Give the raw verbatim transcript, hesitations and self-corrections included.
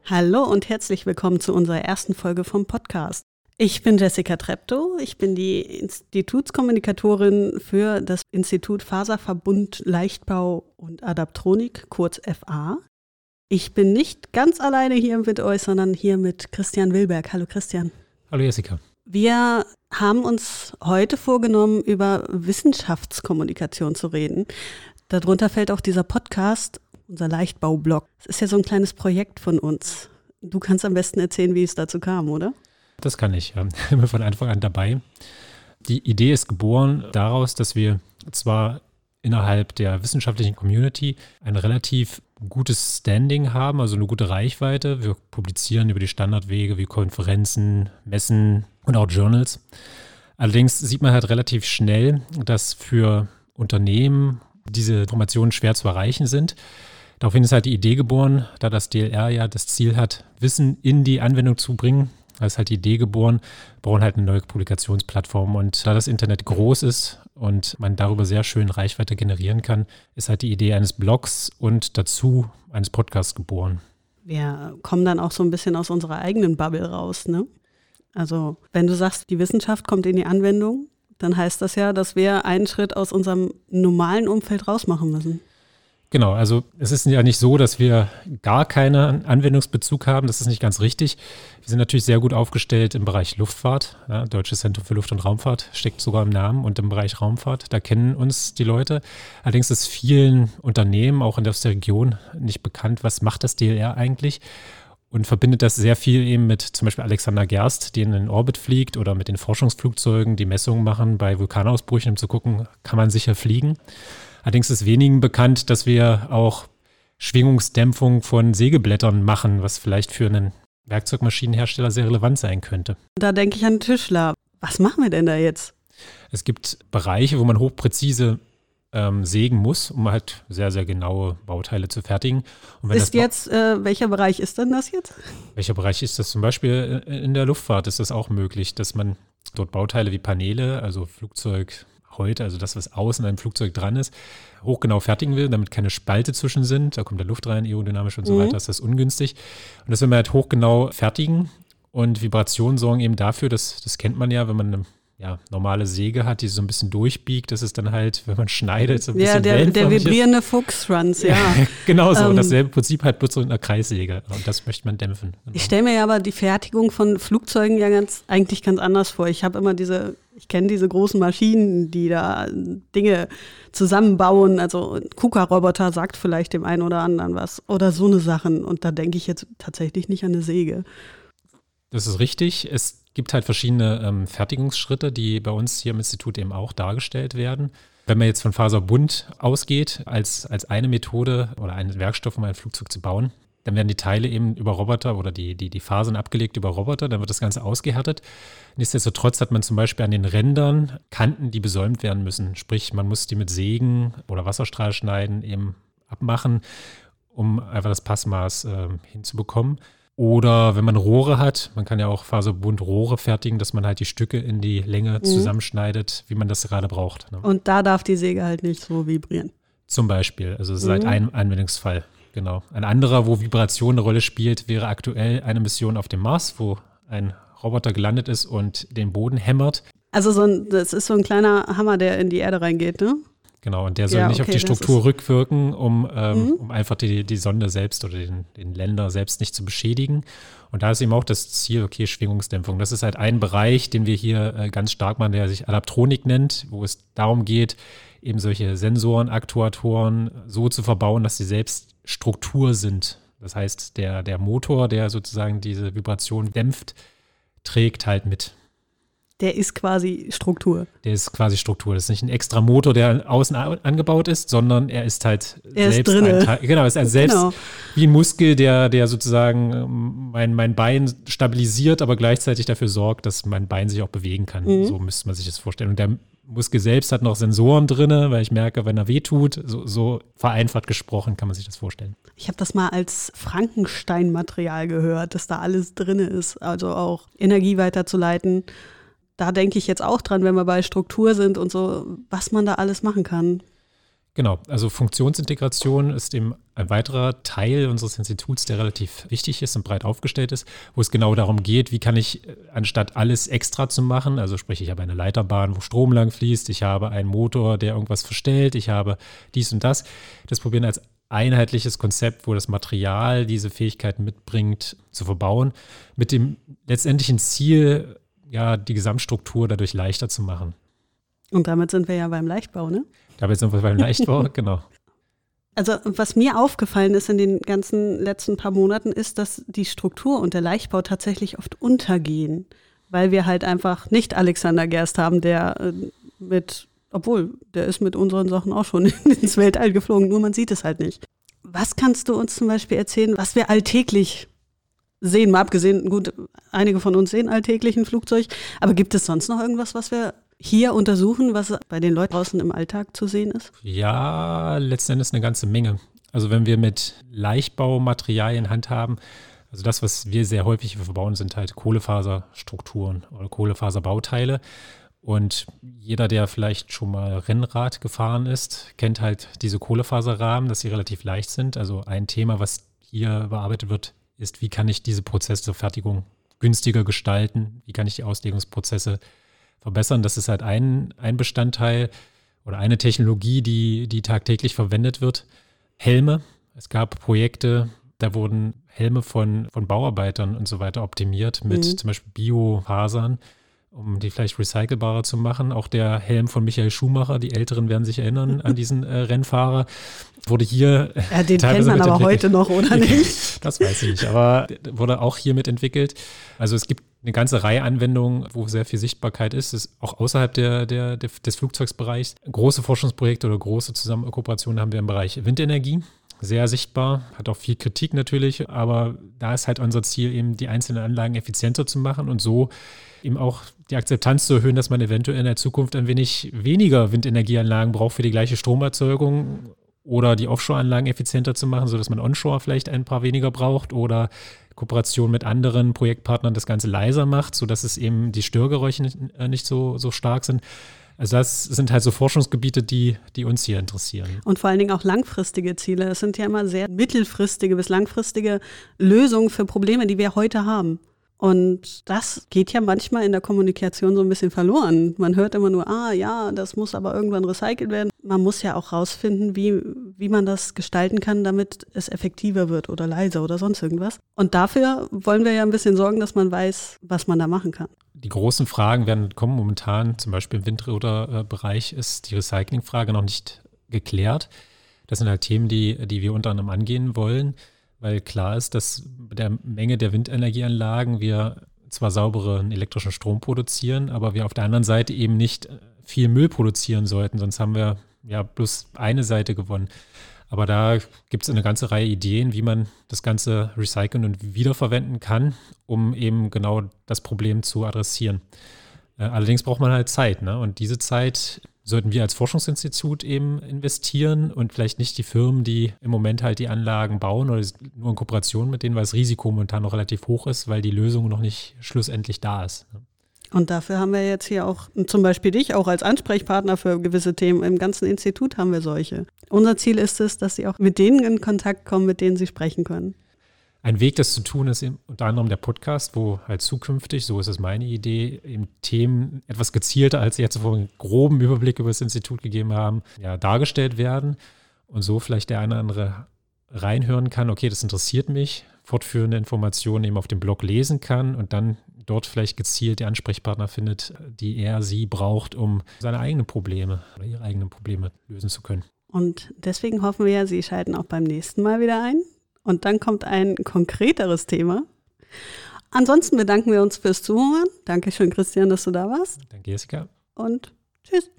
Hallo und herzlich willkommen zu unserer ersten Folge vom Podcast. Ich bin Jessica Treptow, ich bin die Institutskommunikatorin für das Institut Faserverbund Leichtbau und Adaptronik, kurz F A. Ich bin nicht ganz alleine hier mit euch, sondern hier mit Christian Wilberg. Hallo Christian. Hallo Jessica. Wir haben uns heute vorgenommen, über Wissenschaftskommunikation zu reden. Darunter fällt auch dieser Podcast, unser Leichtbau-Blog. Es ist ja so ein kleines Projekt von uns. Du kannst am besten erzählen, wie es dazu kam, oder? Das kann ich, ja. Ich bin von Anfang an dabei. Die Idee ist geboren daraus, dass wir zwar innerhalb der wissenschaftlichen Community ein relativ gutes Standing haben, also eine gute Reichweite. Wir publizieren über die Standardwege wie Konferenzen, Messen und auch Journals. Allerdings sieht man halt relativ schnell, dass für Unternehmen diese Informationen schwer zu erreichen sind. Daraufhin ist halt die Idee geboren, da das D L R ja das Ziel hat, Wissen in die Anwendung zu bringen. Da ist halt die Idee geboren, wir brauchen halt eine neue Publikationsplattform. Und da das Internet groß ist und man darüber sehr schön Reichweite generieren kann, ist halt die Idee eines Blogs und dazu eines Podcasts geboren. Wir kommen dann auch so ein bisschen aus unserer eigenen Bubble raus, ne? Also wenn du sagst, die Wissenschaft kommt in die Anwendung, dann heißt das ja, dass wir einen Schritt aus unserem normalen Umfeld rausmachen müssen. Genau, also es ist ja nicht so, dass wir gar keinen Anwendungsbezug haben. Das ist nicht ganz richtig. Wir sind natürlich sehr gut aufgestellt im Bereich Luftfahrt. Ja, Deutsches Zentrum für Luft- und Raumfahrt steckt sogar im Namen und im Bereich Raumfahrt. Da kennen uns die Leute. Allerdings ist vielen Unternehmen, auch in der Region, nicht bekannt, was macht das D L R eigentlich? Und verbindet das sehr viel eben mit zum Beispiel Alexander Gerst, die in den Orbit fliegt, oder mit den Forschungsflugzeugen, die Messungen machen bei Vulkanausbrüchen, um zu gucken, kann man sicher fliegen. Allerdings ist wenigen bekannt, dass wir auch Schwingungsdämpfung von Sägeblättern machen, was vielleicht für einen Werkzeugmaschinenhersteller sehr relevant sein könnte. Da denke ich an den Tischler. Was machen wir denn da jetzt? Es gibt Bereiche, wo man hochpräzise ähm, sägen muss, um halt sehr, sehr genaue Bauteile zu fertigen. Und wenn ist das jetzt, äh, welcher Bereich ist denn das jetzt? Welcher Bereich ist das? Zum Beispiel in der Luftfahrt ist das auch möglich, dass man dort Bauteile wie Paneele, also Flugzeug, heute, also das, was außen an einem Flugzeug dran ist, hochgenau fertigen will, damit keine Spalte zwischen sind. Da kommt der Luft rein, aerodynamisch und so mhm. weiter, ist das ungünstig. Und das will man halt hochgenau fertigen. Und Vibrationen sorgen eben dafür, dass, das kennt man ja, wenn man eine ja, normale Säge hat, die so ein bisschen durchbiegt, das ist dann halt, wenn man schneidet, so ein bisschen ja, der, der vibrierende Fuchsschwanz, ja. ja. Genau so, ähm, dasselbe Prinzip halt bloß so in einer Kreissäge. Und das möchte man dämpfen. Genau. Ich stelle mir ja aber die Fertigung von Flugzeugen ja ganz, eigentlich ganz anders vor. Ich habe immer diese, ich kenne diese großen Maschinen, die da Dinge zusammenbauen. Also KUKA-Roboter sagt vielleicht dem einen oder anderen was. Oder so eine Sachen. Und da denke ich jetzt tatsächlich nicht an eine Säge. Das ist richtig. Es gibt halt verschiedene ähm, Fertigungsschritte, die bei uns hier im Institut eben auch dargestellt werden. Wenn man jetzt von Faserbund ausgeht, als, als eine Methode oder einen Werkstoff, um ein Flugzeug zu bauen, dann werden die Teile eben über Roboter oder die, die, die Fasern abgelegt über Roboter, dann wird das Ganze ausgehärtet. Nichtsdestotrotz hat man zum Beispiel an den Rändern Kanten, die besäumt werden müssen. Sprich, man muss die mit Sägen oder Wasserstrahlschneiden eben abmachen, um einfach das Passmaß äh, hinzubekommen. Oder wenn man Rohre hat, man kann ja auch Faserbund-Rohre fertigen, dass man halt die Stücke in die Länge zusammenschneidet, wie man das gerade braucht. Ne? Und da darf die Säge halt nicht so vibrieren. Zum Beispiel, also das ist halt ein Anwendungsfall, genau. Ein anderer, wo Vibration eine Rolle spielt, wäre aktuell eine Mission auf dem Mars, wo ein Roboter gelandet ist und den Boden hämmert. Also so ein, das ist so ein kleiner Hammer, der in die Erde reingeht, ne? Genau, und der soll ja, nicht okay, auf die Struktur rückwirken, um, ähm, mhm. um einfach die, die Sonde selbst oder den, den Länder selbst nicht zu beschädigen. Und da ist eben auch das Ziel, okay, Schwingungsdämpfung. Das ist halt ein Bereich, den wir hier äh, ganz stark machen, der sich Adaptronik nennt, wo es darum geht, eben solche Sensoren, Aktuatoren so zu verbauen, dass sie selbst Struktur sind. Das heißt, der, der Motor, der sozusagen diese Vibration dämpft, trägt halt mit. Der ist quasi Struktur. Der ist quasi Struktur. Das ist nicht ein extra Motor, der außen angebaut ist, sondern er ist halt er selbst ist ein Teil. Genau, er ist ein selbst genau. wie ein Muskel, der, der sozusagen mein, mein Bein stabilisiert, aber gleichzeitig dafür sorgt, dass mein Bein sich auch bewegen kann. Mhm. So müsste man sich das vorstellen. Und der Muskel selbst hat noch Sensoren drin, weil ich merke, wenn er wehtut, so, so vereinfacht gesprochen kann man sich das vorstellen. Ich habe das mal als Frankenstein-Material gehört, dass da alles drin ist, also auch Energie weiterzuleiten. Da denke ich jetzt auch dran, wenn wir bei Struktur sind und so, was man da alles machen kann. Genau, also Funktionsintegration ist eben ein weiterer Teil unseres Instituts, der relativ wichtig ist und breit aufgestellt ist, wo es genau darum geht, wie kann ich, anstatt alles extra zu machen, also sprich, ich habe eine Leiterbahn, wo Strom lang fließt, ich habe einen Motor, der irgendwas verstellt, ich habe dies und das, das probieren als einheitliches Konzept, wo das Material diese Fähigkeiten mitbringt, zu verbauen, mit dem letztendlichen Ziel, ja, die Gesamtstruktur dadurch leichter zu machen. Und damit sind wir ja beim Leichtbau, ne? Damit sind wir beim Leichtbau, genau. Also was mir aufgefallen ist in den ganzen letzten paar Monaten, ist, dass die Struktur und der Leichtbau tatsächlich oft untergehen, weil wir halt einfach nicht Alexander Gerst haben, der mit, obwohl, der ist mit unseren Sachen auch schon ins Weltall geflogen, nur man sieht es halt nicht. Was kannst du uns zum Beispiel erzählen, was wir alltäglich sehen? Mal abgesehen, gut, einige von uns sehen alltäglich ein Flugzeug, aber gibt es sonst noch irgendwas, was wir hier untersuchen, was bei den Leuten draußen im Alltag zu sehen ist? Ja, letzten Endes eine ganze Menge. Also wenn wir mit Leichtbaumaterialien handhaben, also das, was wir sehr häufig verbauen, sind halt Kohlefaserstrukturen oder Kohlefaserbauteile. Und jeder, der vielleicht schon mal Rennrad gefahren ist, kennt halt diese Kohlefaserrahmen, dass sie relativ leicht sind. Also ein Thema, was hier bearbeitet wird, ist, wie kann ich diese Prozesse zur Fertigung günstiger gestalten? Wie kann ich die Auslegungsprozesse verbessern? Das ist halt ein, ein Bestandteil oder eine Technologie, die, die tagtäglich verwendet wird. Helme. Es gab Projekte, da wurden Helme von, von Bauarbeitern und so weiter optimiert mit mhm. zum Beispiel Biofasern, um die vielleicht recycelbarer zu machen. Auch der Helm von Michael Schumacher, die Älteren werden sich erinnern an diesen äh, Rennfahrer, wurde hier ja, den kennt man aber heute noch, oder nicht? Das weiß ich nicht, aber wurde auch hier mitentwickelt. Also es gibt eine ganze Reihe Anwendungen, wo sehr viel Sichtbarkeit ist, ist auch außerhalb der, der, der, des Flugzeugsbereichs. Große Forschungsprojekte oder große Zusammen- Kooperationen haben wir im Bereich Windenergie. Sehr sichtbar, hat auch viel Kritik natürlich, aber da ist halt unser Ziel, eben die einzelnen Anlagen effizienter zu machen und so eben auch die Akzeptanz zu erhöhen, dass man eventuell in der Zukunft ein wenig weniger Windenergieanlagen braucht für die gleiche Stromerzeugung oder die Offshore-Anlagen effizienter zu machen, sodass man onshore vielleicht ein paar weniger braucht oder Kooperation mit anderen Projektpartnern das Ganze leiser macht, sodass es eben die Störgeräusche nicht, nicht so, so stark sind. Also das sind halt so Forschungsgebiete, die, die uns hier interessieren. Und vor allen Dingen auch langfristige Ziele. Es sind ja immer sehr mittelfristige bis langfristige Lösungen für Probleme, die wir heute haben. Und das geht ja manchmal in der Kommunikation so ein bisschen verloren. Man hört immer nur, ah ja, das muss aber irgendwann recycelt werden. Man muss ja auch rausfinden, wie, wie man das gestalten kann, damit es effektiver wird oder leiser oder sonst irgendwas. Und dafür wollen wir ja ein bisschen sorgen, dass man weiß, was man da machen kann. Die großen Fragen werden kommen momentan, zum Beispiel im Windräderbereich ist die Recyclingfrage noch nicht geklärt. Das sind halt Themen, die, die wir unter anderem angehen wollen, weil klar ist, dass mit der Menge der Windenergieanlagen wir zwar sauberen elektrischen Strom produzieren, aber wir auf der anderen Seite eben nicht viel Müll produzieren sollten, sonst haben wir ja bloß eine Seite gewonnen. Aber da gibt es eine ganze Reihe Ideen, wie man das Ganze recyceln und wiederverwenden kann, um eben genau das Problem zu adressieren. Äh, allerdings braucht man halt Zeit, ne? Und diese Zeit sollten wir als Forschungsinstitut eben investieren und vielleicht nicht die Firmen, die im Moment halt die Anlagen bauen oder nur in Kooperation mit denen, weil das Risiko momentan noch relativ hoch ist, weil die Lösung noch nicht schlussendlich da ist. Und dafür haben wir jetzt hier auch zum Beispiel dich auch als Ansprechpartner für gewisse Themen. Im ganzen Institut haben wir solche. Unser Ziel ist es, dass sie auch mit denen in Kontakt kommen, mit denen sie sprechen können. Ein Weg, das zu tun, ist unter anderem der Podcast, wo halt zukünftig, so ist es meine Idee, eben Themen etwas gezielter, als sie jetzt vor einen groben Überblick über das Institut gegeben haben, ja, dargestellt werden und so vielleicht der eine oder andere reinhören kann, okay, das interessiert mich, fortführende Informationen eben auf dem Blog lesen kann und dann dort vielleicht gezielt die Ansprechpartner findet, die er, sie braucht, um seine eigenen Probleme oder ihre eigenen Probleme lösen zu können. Und deswegen hoffen wir ja, Sie schalten auch beim nächsten Mal wieder ein. Und dann kommt ein konkreteres Thema. Ansonsten bedanken wir uns fürs Zuhören. Dankeschön, Christian, dass du da warst. Danke, Jessica. Und tschüss.